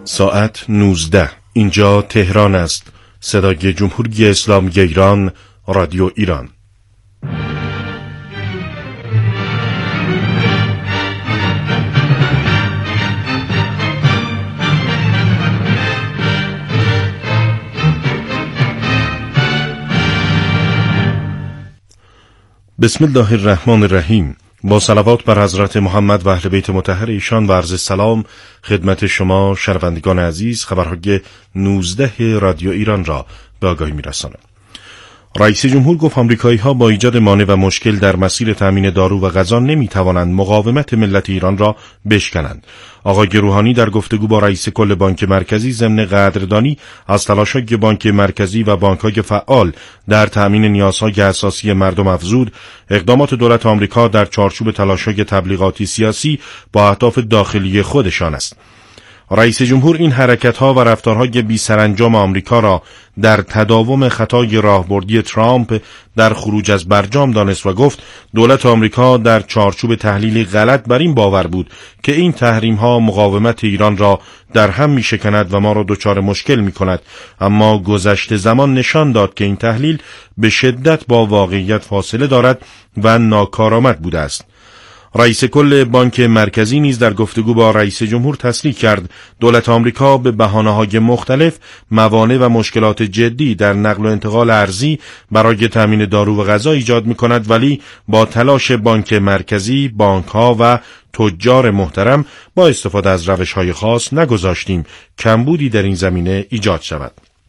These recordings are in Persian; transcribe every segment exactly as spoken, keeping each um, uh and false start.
ساعت نوزده. اینجا تهران است. صدای جمهوری اسلامی ایران، رادیو ایران. بسم الله الرحمن الرحیم. با صلوات بر حضرت محمد و اهل بیت مطهر ایشان و عرض سلام خدمت شما شنوندگان عزیز، خبرهای نوزده رادیو ایران را به آگاهی می‌رسانم. رئیس جمهور گفت آمریکایی‌ها با ایجاد مانع و مشکل در مسیر تامین دارو و غذا نمی‌توانند مقاومت ملت ایران را بشکنند. آقای روحانی در گفتگو با رئیس کل بانک مرکزی ضمن قدردانی از تلاش‌های بانک مرکزی و بانک‌های فعال در تامین نیازهای اساسی مردم افزود، اقدامات دولت آمریکا در چارچوب تلاش‌های تبلیغاتی سیاسی با اهداف داخلی خودشان است. رئیس جمهور این حرکت‌ها و رفتارهای بی‌سرانجام آمریکا را در تداوم خطای راهبردی ترامپ در خروج از برجام دانست و گفت دولت آمریکا در چارچوب تحلیلی غلط بر این باور بود که این تحریم‌ها مقاومت ایران را در هم می‌شکند و ما را دچار مشکل می‌کند، اما گذشت زمان نشان داد که این تحلیل به شدت با واقعیت فاصله دارد و ناکارآمد بوده است. رئیس کل بانک مرکزی نیز در گفتگو با رئیس جمهور تصریح کرد دولت آمریکا به بهانه‌های مختلف موانع و مشکلات جدی در نقل و انتقال ارزی برای تامین دارو و غذا ایجاد می‌کند، ولی با تلاش بانک مرکزی، بانک‌ها و تجار محترم با استفاده از روش‌های خاص نگذاشتیم کمبودی در این زمینه ایجاد شود.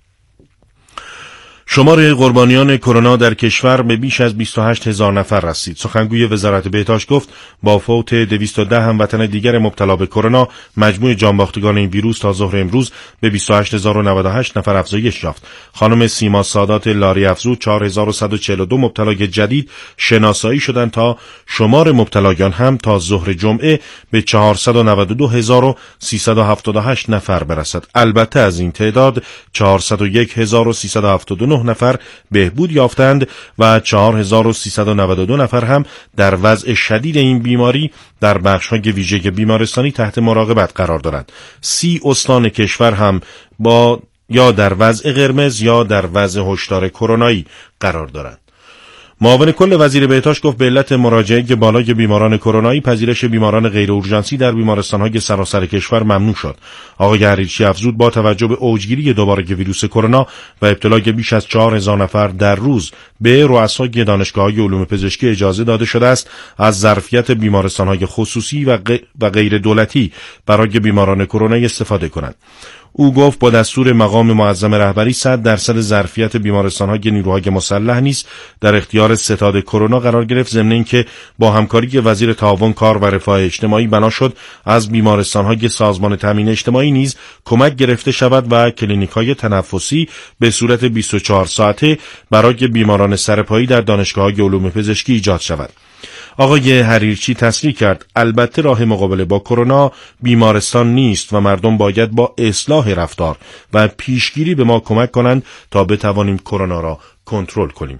شمار قربانیان کرونا در کشور به بیش از بیست و هشت هزار نفر رسید. سخنگوی وزارت بهداشت گفت با فوت دویست و ده هموطن دیگر مبتلا به کرونا، مجموع جانباختگان این ویروس تا ظهر امروز به بیست و هشت هزار و نود و هشت نفر افزایش یافت. خانم سیما سادات لاری افزود چهار هزار و صد و چهل و دو مبتلای جدید شناسایی شدند تا شمار مبتلایان هم تا ظهر جمعه به چهارصد و نود و دو هزار و سیصد و هفتاد و هشت نفر برسد. البته از این تعداد چهارصد و یک هزار و سیصد و هفتاد و نه نفر بهبود یافتند و چهار هزار و سیصد و نود و دو نفر هم در وضع شدید این بیماری در بخش‌های ویژه بیمارستانی تحت مراقبت قرار دارند. سی استان کشور هم با یا در وضع قرمز یا در وضع هشدار کرونایی قرار دارند. معاون کل وزیر بهداشت گفت به علت مراجعه بالای بیماران کرونایی پذیرش بیماران غیر اورژانسی در بیمارستان‌های سراسر کشور ممنوع شد. آقای حریچی افزود با توجه به اوجگیری دوباره ویروس کرونا و ابتلای بیش از چهار هزار نفر در روز به رؤسای دانشگاه‌های علوم پزشکی اجازه داده شده است از ظرفیت بیمارستان‌های خصوصی و, غ... و غیر دولتی برای بیماران کرونا استفاده کنند. او گفت با دستور مقام معظم رهبری صد درصد ظرفیت بیمارستان‌های نیروهای مسلح نیز در اختیار ستاد کرونا قرار گرفت، ضمن اینکه با همکاری وزیر تعاون کار و رفاه اجتماعی بنا شد از بیمارستان‌های سازمان تامین اجتماعی نیز کمک گرفته شود و کلینیک‌های تنفسی به صورت بیست و چهار ساعته برای بیماران سرپایی در دانشگاه‌های علوم پزشکی ایجاد شود. آقای حریرچی تصریح کرد البته راه مقابله با کرونا بیمارستان نیست و مردم باید با اصلاح رفتار و پیشگیری به ما کمک کنند تا بتوانیم کرونا را کنترل کنیم.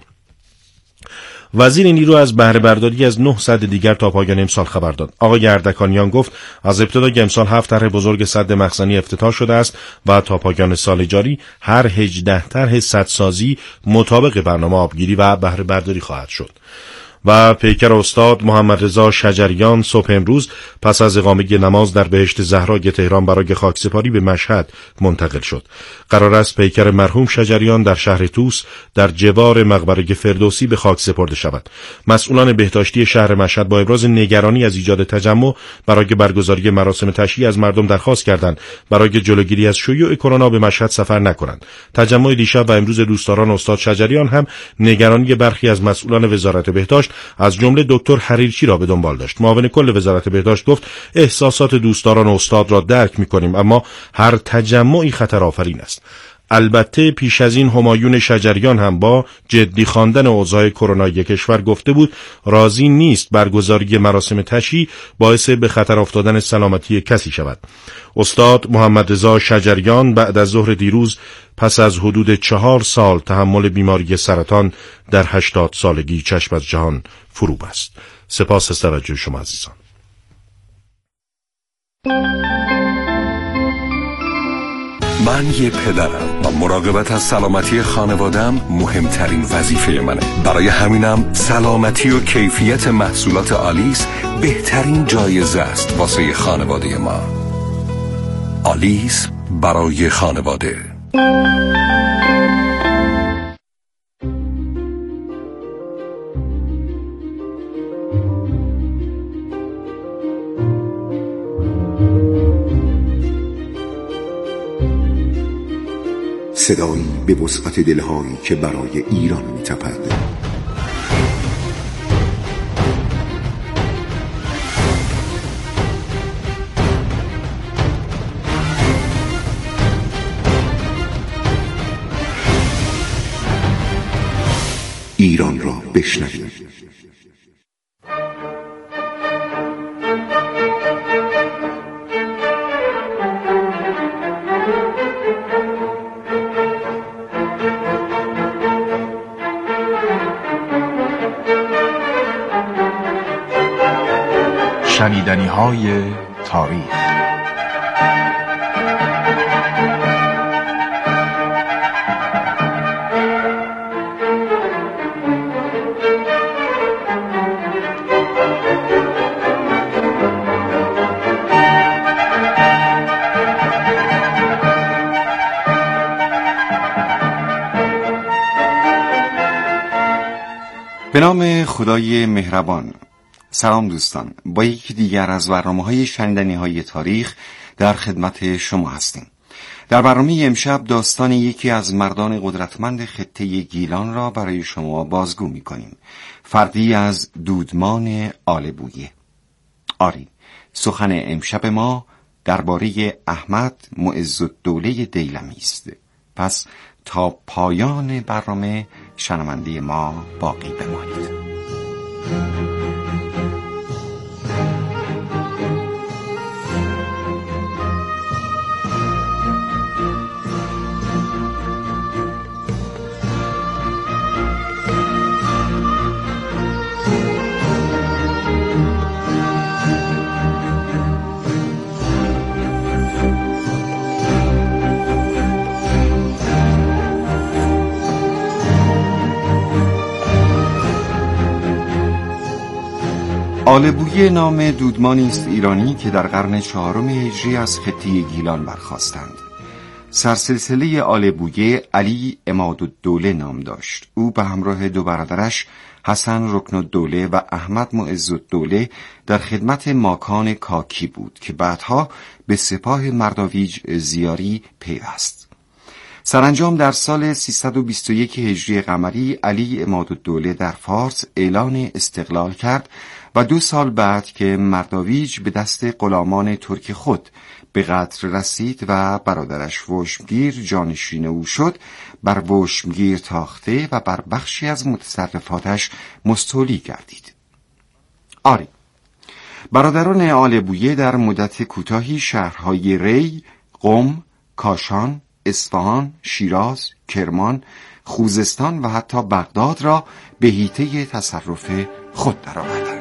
وزیر نیرو از بهره برداری از نهصد دیگر تا پایان امسال خبر داد. آقای اردکانیان گفت از ابتدای امسال هفت طرح بزرگ سد مخزنی افتتاح شده است و تا پایان سال جاری هر هجده طرح سدسازی مطابق برنامه آبگیری و بهره برداری خواهد شد. و پیکر استاد محمد رضا شجریان صبح امروز پس از اقامه نماز در بهشت زهرای تهران برای خاکسپاری به مشهد منتقل شد. قرار است پیکر مرحوم شجریان در شهر طوس در جوار مقبره فردوسی به خاک سپرده شود. مسئولان بهداشتی شهر مشهد با ابراز نگرانی از ایجاد تجمع برای برگزاری مراسم تشییع از مردم درخواست کردند برای جلوگیری از شیوع کرونا به مشهد سفر نکنند. تجمع دیشب و امروز دوستداران استاد شجریان هم نگرانی برخی از مسئولان وزارت بهداشت از جمله دکتر حریرچی را به دنبال داشت. معاون کل وزارت بهداشت گفت احساسات دوستداران استاد را درک می‌کنیم، اما هر تجمعی خطرآفرین است. البته پیش از این همایون شجریان هم با جدی خواندن اوضاع کرونایی کشور گفته بود راضی نیست برگزاری مراسم تشییع باعث به خطر افتادن سلامتی کسی شود. استاد محمد رضا شجریان بعد از ظهر دیروز پس از حدود چهار سال تحمل بیماری سرطان در هشتاد سالگی چشم از جهان فرو بست. سپاس از توجه شما عزیزان. من یه پدرم و مراقبت از سلامتی خانوادم مهمترین وظیفه منه. برای همینم سلامتی و کیفیت محصولات آلیس بهترین جایزه است واسه خانواده ما. آلیس برای خانواده. صدایی به وسعت دلهایی که برای ایران می‌تپد. ایران را بشنوید. شنیدنی‌های تاریخ. به نام خدای مهربان. سلام دوستان، با یکی دیگر از برنامه‌های شنیدنی‌های تاریخ در خدمت شما هستیم. در برنامه امشب داستان یکی از مردان قدرتمند خطه گیلان را برای شما بازگو می‌کنیم. فردی از دودمان آل بویه. آری، سخن امشب ما درباره احمد معزالدوله دیلمی است. پس تا پایان برنامه شنونده ما باقی بمانید. آل بویه نام دودمانی است ایرانی که در قرن چهارم هجری از خطه گیلان برخاستند. سرسلسله آل بویه علی عمادالدوله نام داشت. او به همراه دو برادرش حسن رکنالدوله و احمد معزالدوله در خدمت ماکان کاکی بود که بعدها به سپاه مرداویج زیاری پیوست. سرانجام در سال سیصد و بیست و یک هجری قمری علی عمادالدوله در فارس اعلان استقلال کرد و دو سال بعد که مرداویج به دست غلامان ترک خود به قتل رسید و برادرش وشمگیر جانشین او شد، بر وشمگیر تاخته و بر بخشی از متصرفاتش مستولی گردید. آری، برادران آل بویه در مدت کوتاهی شهرهای ری، قم، کاشان، اصفهان، شیراز، کرمان، خوزستان و حتی بغداد را به حیطه تصرف خود درآوردند.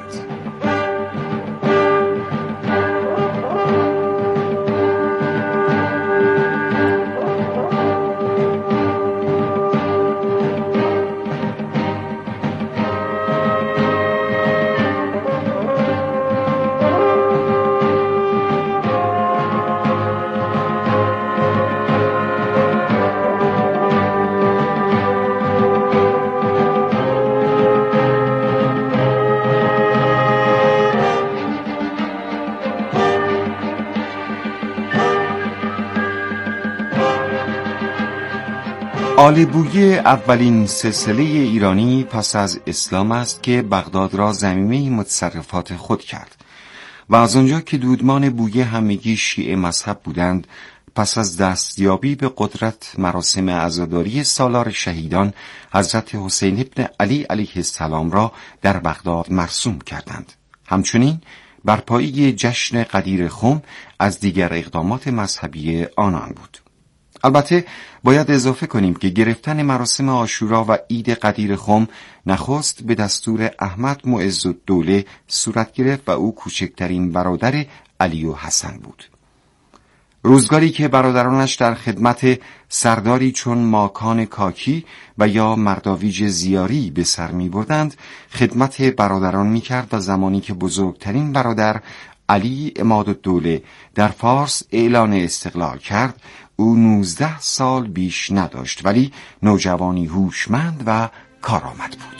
آل بویه اولین سلسله ایرانی پس از اسلام است که بغداد را ضمیمه متصرفات خود کرد و از آنجا که دودمان بویه همگی شیعه مذهب بودند، پس از دستیابی به قدرت مراسم عزاداری سالار شهیدان حضرت حسین ابن علی علیه السلام را در بغداد مرسوم کردند. همچنین برپایی جشن قدیر خم از دیگر اقدامات مذهبی آنان بود. البته باید اضافه کنیم که گرفتن مراسم عاشورا و عید قدیر خم نخست به دستور احمد معزالدوله صورت گرفت و او کوچکترین برادر علی و حسن بود. روزگاری که برادرانش در خدمت سرداری چون ماکان کاکی و یا مرداویج زیاری به سر می بردند، خدمت برادران می کرد و زمانی که بزرگترین برادر علی عمادالدوله در فارس اعلان استقلال کرد، او نوزده سال بیش نداشت، ولی نوجوانی هوشمند و کارآمد بود.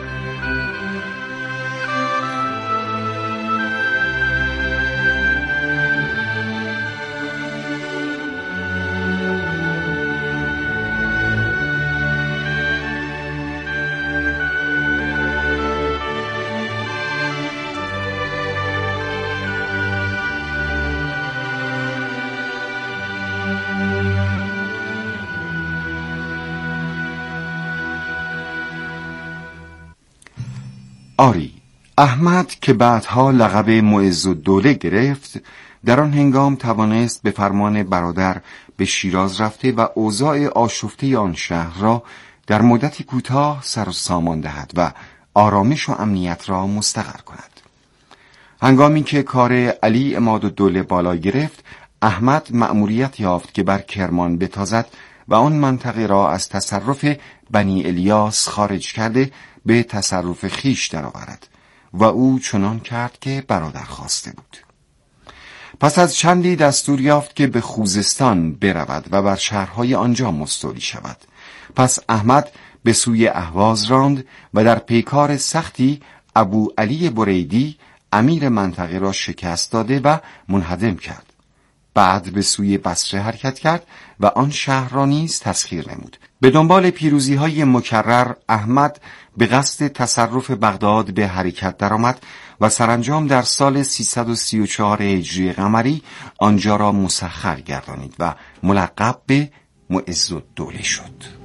آری، احمد که بعدها لقب معزالدوله گرفت، در آن هنگام توانست به فرمان برادر به شیراز رفته و اوضاع آشفته آن شهر را در مدتی کوتاه سر و سامان دهد و آرامش و امنیت را مستقر کند. هنگامی که کار علی عمادالدوله بالا گرفت، احمد مأموریت یافت که بر کرمان بتازد و آن منطقه را از تصرف بنی الیاس خارج کرده به تصرف خیش درآورد و او چنان کرد که برادر خواسته بود. پس از چندی دستور یافت که به خوزستان برود و بر شهرهای آنجا مستولی شود. پس احمد به سوی اهواز راند و در پیکار سختی ابو علی بریدی امیر منطقه را شکست داده و منهدم کرد. بعد به سوی بصره حرکت کرد و آن شهر را نیز تسخیر نمود. به دنبال پیروزی های مکرر، احمد به قصد تصرف بغداد به حرکت درآمد و سرانجام در سال سیصد و سی و چهار هجری قمری آنجا را مسخر گردانید و ملقب به معزالدوله شد.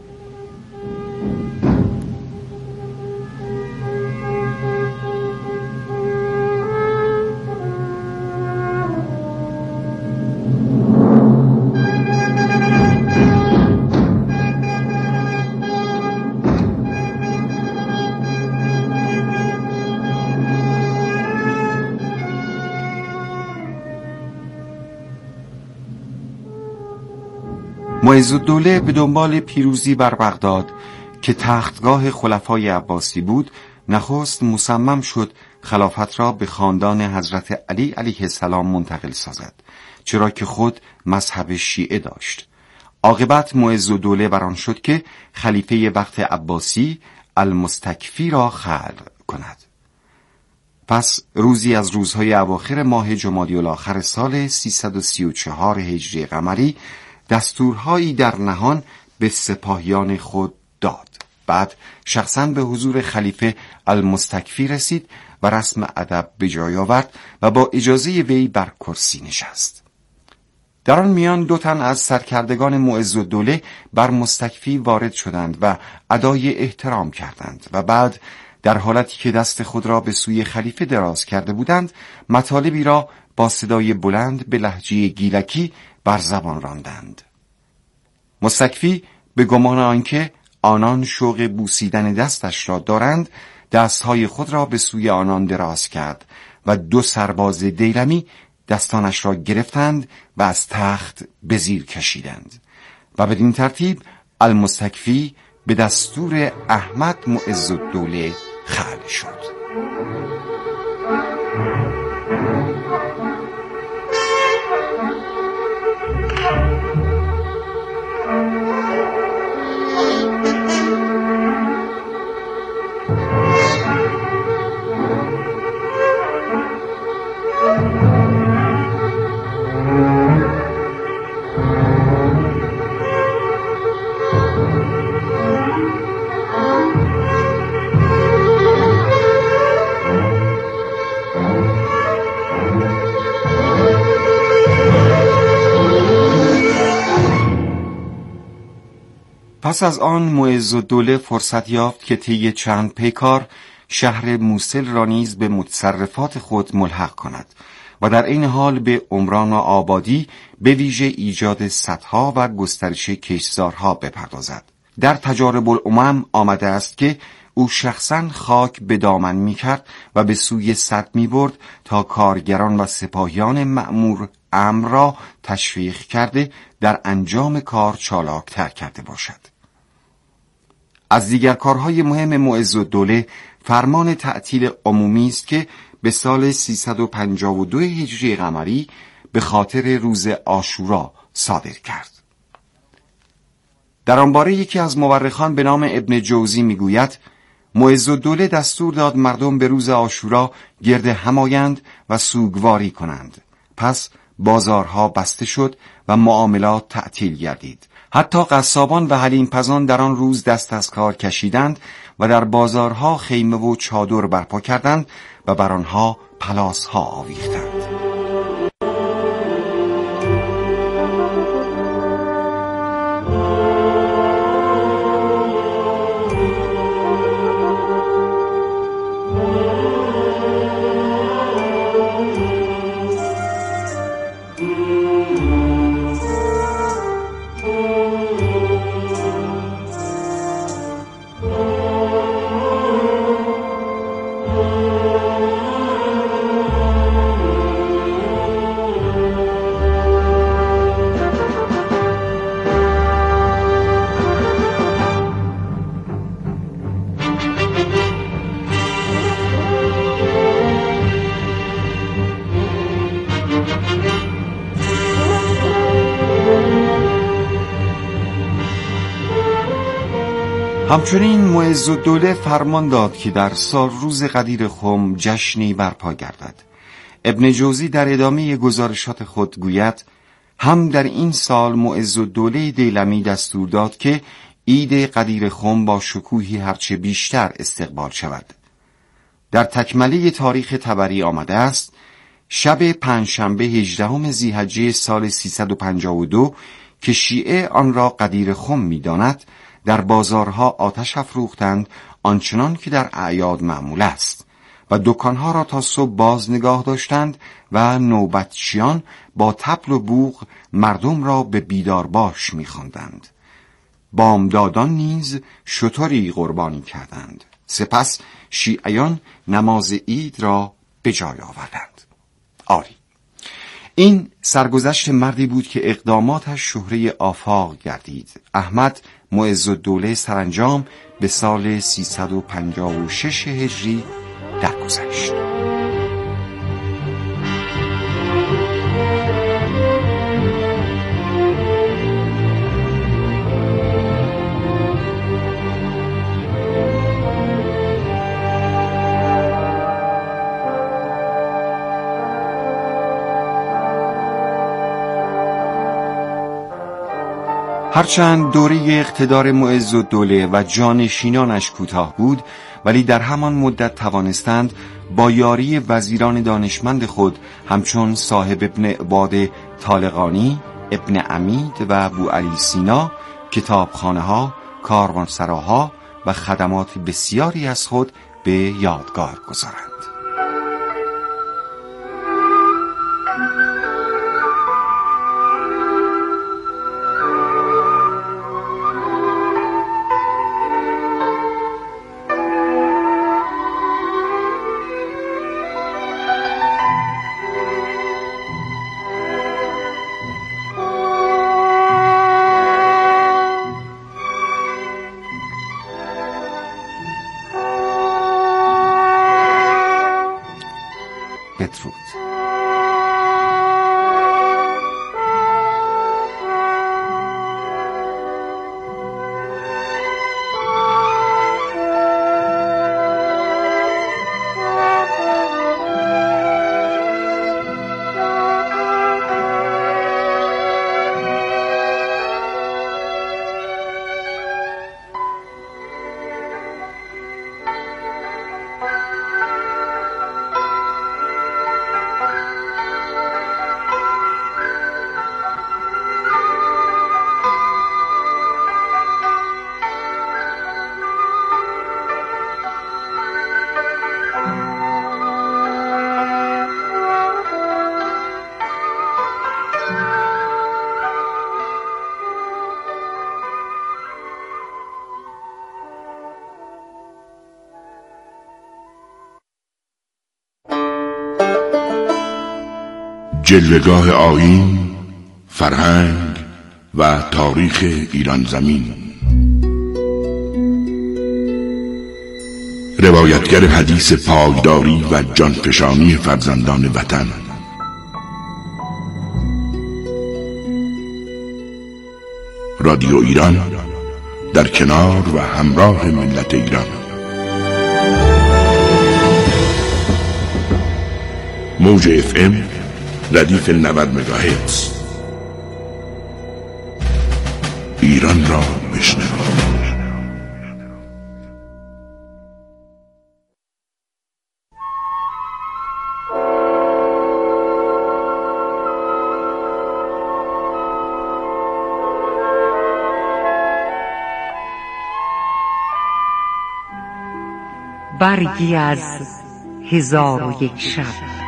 معزالدوله به دنبال پیروزی بر بغداد که تختگاه خلفای عباسی بود، نخست مصمم شد خلافت را به خاندان حضرت علی علیه السلام منتقل سازد، چرا که خود مذهب شیعه داشت. عاقبت معزالدوله بر آن شد که خلیفه وقت عباسی المستکفی را خلع کند. پس روزی از روزهای اواخر ماه جمادی الاخر سال سیصد و سی و چهار هجری قمری دستورهایی در نهان به سپاهیان خود داد. بعد شخصاً به حضور خلیفه المستکفی رسید و رسم ادب به جای آورد و با اجازه وی بر کرسی نشست. در آن میان دو تن از سرکردگان معزالدوله بر مستکفی وارد شدند و ادای احترام کردند و بعد در حالتی که دست خود را به سوی خلیفه دراز کرده بودند، مطالبی را با صدای بلند به لهجه گیلکی بر زبان راندند. مستکفی به گمان آنکه آنان شوق بوسیدن دستش را دارند، دستهای خود را به سوی آنان دراز کرد و دو سرباز دیلمی دستانش را گرفتند و از تخت به زیر کشیدند و بدین ترتیب المستکفی به دستور احمد معزالدوله خلع شد. پس از آن معزالدوله فرصت یافت که طی چند پیکار شهر موصل را نیز به متصرفات خود ملحق کند و در این حال به عمران و آبادی به ویژه ایجاد سدها و گسترش کشتزارها بپردازد. در تجارب الامم آمده است که او شخصاً خاک به دامن می کرد و به سوی سد می برد تا کارگران و سپاهیان مأمور امر را تشویق کرده در انجام کار چالاک‌تر کرده باشد. از دیگر کارهای مهم معزالدوله فرمان تعطیل عمومی است که به سال سیصد و پنجاه و دو هجری قمری به خاطر روز عاشورا صادر کرد. در آن باره یکی از مورخان به نام ابن جوزی میگوید معزالدوله دستور داد مردم به روز عاشورا گرد هم آیند و سوگواری کنند. پس بازارها بسته شد و معاملات تعطیل گردید. حتی قصابان و حلیم پزان در آن روز دست از کار کشیدند و در بازارها خیمه و چادر برپا کردند و بر آنها پلاسها آویختند. همچنین معزالدوله فرمان داد که در سال روز قدیر خم جشنی برپا گردد. ابن جوزی در ادامه گزارشات خود گوید هم در این سال معزالدوله دیلمی دستور داد که عید قدیر خم با شکوهی هرچه بیشتر استقبال شود. در تکمله تاریخ طبری آمده است شب پنجشنبه هجدهم ذی‌حجه سال سیصد و پنجاه و دو که شیعه آن را قدیر خم می‌داند، در بازارها آتش افروختند آنچنان که در اعیاد معمول است و دکانها را تا صبح باز نگاه داشتند و نوبتچیان با طبل و بوق مردم را به بیدار باش می‌خواندند. بامدادان نیز شتری قربانی کردند. سپس شیعیان نماز عید را به جای آوردند. آری، این سرگذشت مردی بود که اقداماتش شهره آفاق گردید. احمد معزالدوله سرانجام به سال سیصد و پنجاه و شش هجری درگذشت. هرچند دوره اقتدار معزالدوله و جانشینانش کوتاه بود، ولی در همان مدت توانستند با یاری وزیران دانشمند خود همچون صاحب ابن عباد طالقانی، ابن عمید و بوعلی سینا کتابخانه ها، کاروانسراها و خدمات بسیاری از خود به یادگار گذارند. جلوه‌گاه آیین، فرهنگ و تاریخ ایران زمین. روایتگر حدیث پایداری و جانفشانی فرزندان وطن. رادیو ایران در کنار و همراه ملت ایران. موج اف ام ردیف نود مگاهرتز. ایران را بشنو. برگی از هزار و یک شب.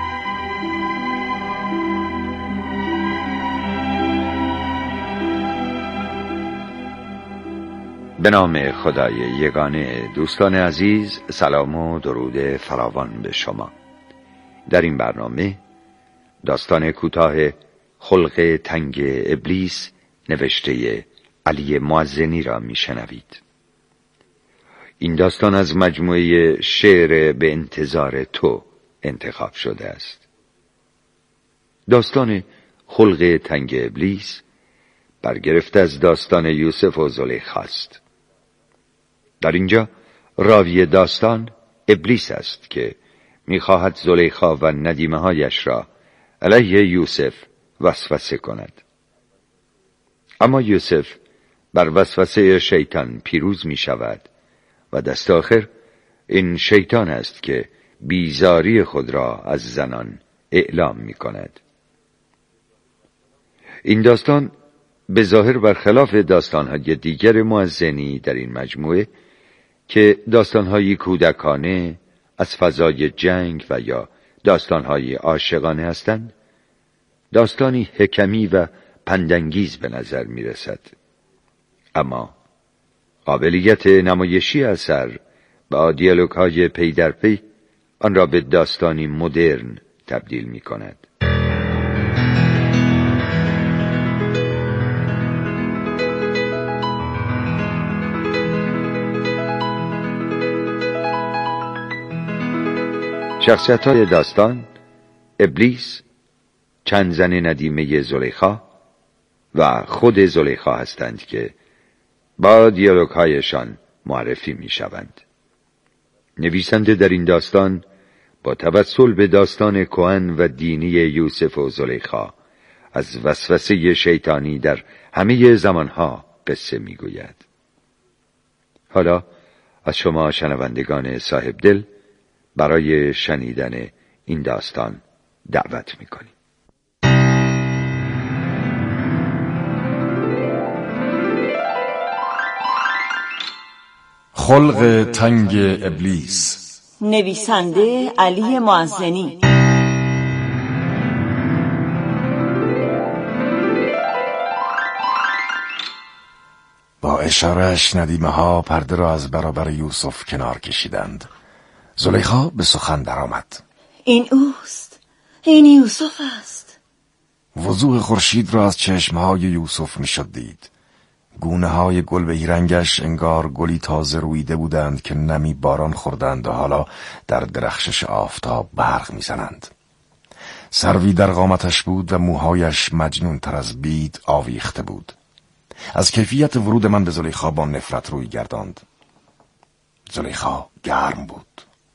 به نام خدای یگانه. دوستان عزیز، سلام و درود فراوان به شما. در این برنامه داستان کوتاه خلق تنگ ابلیس نوشته علی معزنی را میشنوید. این داستان از مجموعه شعر به انتظار تو انتخاب شده است. داستان خلق تنگ ابلیس برگرفته از داستان یوسف و زلیخا است. در اینجا راوی داستان ابلیس است که می‌خواهد زلیخا و ندیمه هایش را علیه یوسف وسوسه کند. اما یوسف بر وسوسه شیطان پیروز می شود و دست آخر این شیطان است که بیزاری خود را از زنان اعلام می کند. این داستان به ظاهر برخلاف داستان‌های دیگر معزنی در این مجموعه که داستان‌های کودکانه از فضای جنگ و یا داستان‌های عاشقانه هستند، داستانی حکمی و پندانگیز به نظر می‌رسد. اما قابلیت نمایشی اثر با دیالوگ‌های پی در پی آن را به داستانی مدرن تبدیل می‌کند. شخصیت‌های داستان: ابلیس، چند زن ندیمه زلیخا و خود زلیخا هستند که با دیالوگ‌هایشان معرفی می‌شوند. نویسنده در این داستان با توسل به داستان کهن و دینی یوسف و زلیخا از وسوسه شیطانی در همه زمانها قصه می‌گوید. حالا از شما شنوندگان صاحب دل برای شنیدن این داستان دعوت می‌کنیم. خلق تنگ ابلیس. نویسنده علی معزنی. با اشارهش ندیمه ها پرده را از برابر یوسف کنار کشیدند. زلیخا به سخن درآمد. این اوست، این یوسف است. وضوح خورشید را از چشمهای یوسف میشد دید. گونه های گل بهی رنگش انگار گلی تازه رویده بودند که نمی باران خوردند و حالا در درخشش آفتاب برق میزنند. سروی در قامتش بود و موهایش مجنون تر از بید آویخته بود. از کیفیت ورود من به زلیخا با نفرت روی گرداند. زلیخا گرم بود.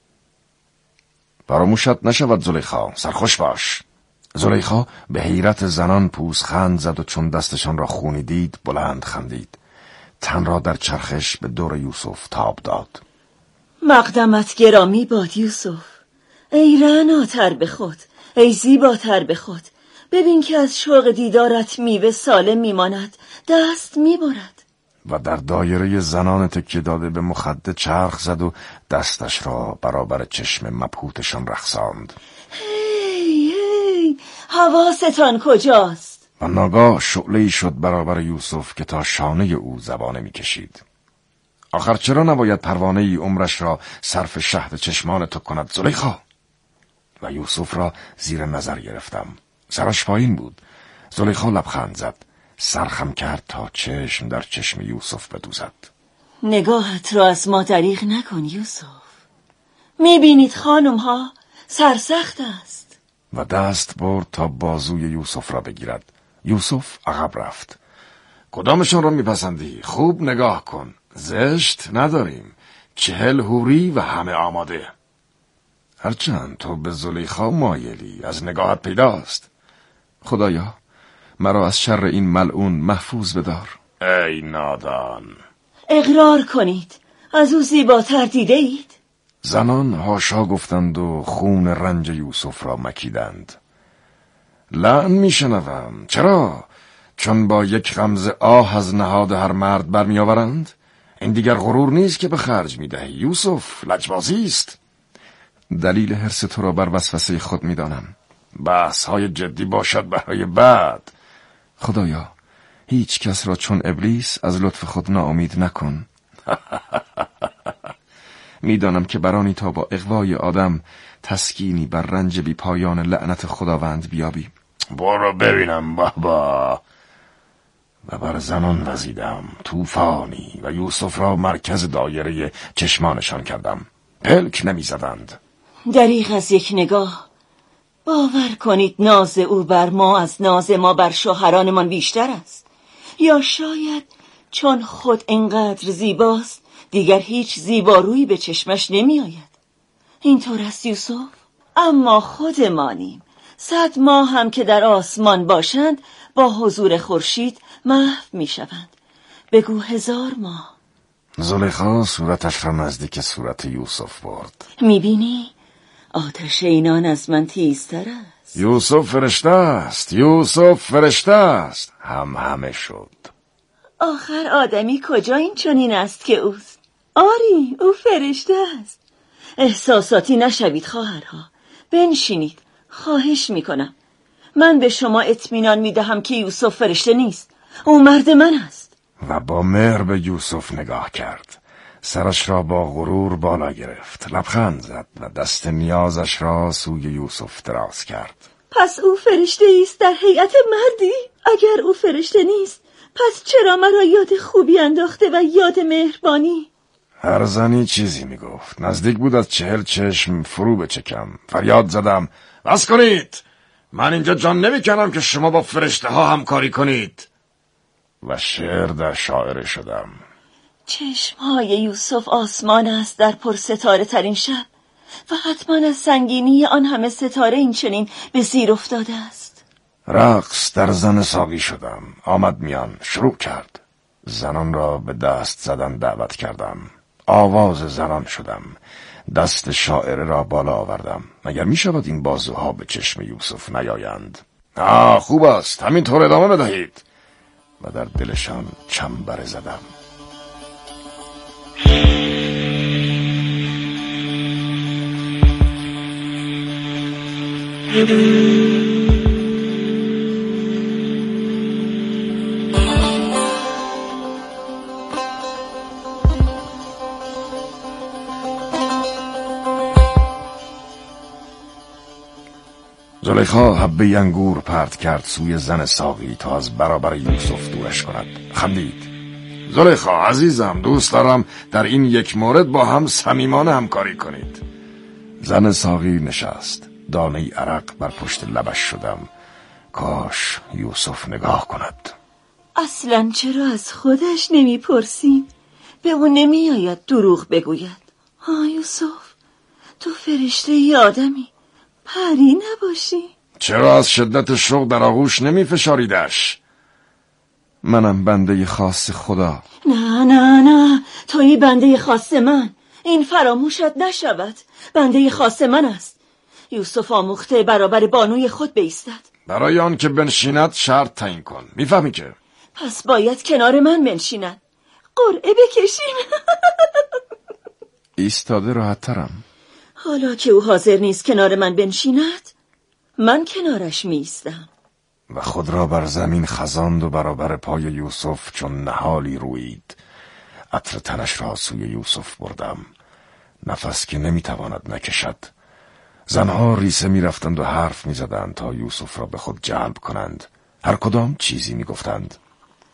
فراموشت نشود زلیخا، سرخوش باش. زلیخا به حیرت زنان پوزخند زد و چون دستشان را خونی دید بلند خندید. تن را در چرخش به دور یوسف تاب داد. مقدمت گرامی باد یوسف. ای رعناتر به خود، ای زیباتر به خود. ببین که از شوق دیدارت میوه سالم میماند، دست میبرد. و در دایره زنان تکیه داده به مخده چرخ زد و دستش را برابر چشم مبهوتشان رقصاند. هی هی، حواستان کجاست؟ و ناگاه شعله‌ای شد برابر یوسف که تا شانه او زبانه میکشید. آخر چرا نباید پروانه ای عمرش را صرف شهد چشمان تو کند زلیخا؟ و یوسف را زیر نظر گرفتم. سرش پایین بود. زلیخا لبخند زد. سرخم کرد تا چشم در چشم یوسف بدوزد. نگاهت را از ما دریغ نکن یوسف. میبینید خانم ها سرسخت است. و دست برد تا بازوی یوسف را بگیرد. یوسف عقب رفت. کدامشون را میپسندی؟ خوب نگاه کن. زشت نداریم. چهل حوری و همه آماده. هرچند تو به زلیخا مایلی، از نگاهت پیداست. خدایا مرا از شر این ملعون محفوظ بدار. ای نادان. اقرار کنید از او زیباتر دیده اید؟ زنان هاشا گفتند و خون رنج یوسف را مکیدند. لعن میشنوم. چرا؟ چون با یک غمزه آه از نهاد هر مرد برمی آورند؟ این دیگر غرور نیست که به خرج می دهی یوسف، لجبازی است. دلیل حرص تو را بر وسوسه خود می دانم. بحث های جدی باشد برای بعد. خدایا هیچ کس را چون ابلیس از لطف خود ناامید نکن. می دانم که برانی تا با اغوای آدم تسکینی بر رنج بی پایان لعنت خداوند بیابی. برو ببینم بابا. و بر زنان وزیدم طوفانی و یوسف را مرکز دایره چشمانشان کردم. پلک نمی زدند. دریغ از یک نگاه باور کنید ناز او بر ما از ناز ما بر شوهرانمان بیشتر است. یا شاید چون خود اینقدر زیباست دیگر هیچ زیبارویی به چشمش نمی آید. اینطور است یوسف؟ اما خودمانیم. صد ماه هم که در آسمان باشند با حضور خورشید محو می شوند. بگو هزار ماه. زلیخا صورتش را نزدیک صورت یوسف برد. می بینی؟ آتش اینان از من تیزتر است. یوسف فرشته است. یوسف فرشته است. هم همه شد. آخر آدمی کجا این چنین است که اوست؟ آری او فرشته است. احساساتی نشوید خواهرها. بنشینید. خواهش میکنم. من به شما اطمینان میدهم که یوسف فرشته نیست. او مرد من است. و با مهر به یوسف نگاه کرد. سرش را با غرور بالا گرفت. لبخند زد و دست نیازش را سوی یوسف دراز کرد. پس او فرشته است در هیئت مردی؟ اگر او فرشته نیست پس چرا مرا یاد خوبی انداخته و یاد مهربانی؟ هر زنی چیزی میگفت. نزدیک بود از چهل چشم فرو بچکم. فریاد زدم بس کنید. من اینجا جان نمیکنم که شما با فرشته ها همکاری کنید. و شعر در شاعره شدم. چشمهای یوسف آسمان است در پر ستاره ترین شب و حتما از سنگینی آن همه ستاره این چنین به زیر افتاده است. رقص در زن ساقی شدم. آمد میان شروع کرد. زنان را به دست زدن دعوت کردم. آواز زنان شدم. دست شاعره را بالا آوردم. مگر می شود این بازوها به چشم یوسف نیایند؟ آه خوب است. همینطور ادامه بدهید. و در دلشان چنبره زدم. زلیخا حبه انگور پرت کرد سوی زن ساقی تا از برابر یوسف دورش کند. خندید. زلیخا عزیزم دوست دارم در این یک مورد با هم صمیمانه همکاری کنید. زن ساقی نشست. دانه عرق بر پشت لبش شدم. کاش یوسف نگاه کند. اصلا چرا از خودش نمی پرسیم؟ به اون نمی آید دروغ بگوید. ها یوسف تو فرشته ی آدمی، پری نباشی؟ چرا از شدت شوق در آغوش نمی فشاریدش؟ منم بنده خاص خدا. نه نه نه توی بنده خاص من. این فراموشت نشود. بنده خاص من است. یوسف آموخته برابر بانوی خود بایستد. برای آن که بنشیند شرط تعیین کن. میفهمی که؟ پس باید کنار من بنشیند. قرعه بکشیم. ایستاده راحت ترم. حالا که او حاضر نیست کنار من بنشیند من کنارش میستم. و خود را بر زمین خزاند و برابر پای یوسف چون نهالی رویید. عطر تنش را سوی یوسف بردم. نفس که نمیتواند نکشد. زنها ریسه می‌رفتند و حرف می‌زدند تا یوسف را به خود جلب کنند. هر کدام چیزی می‌گفتند.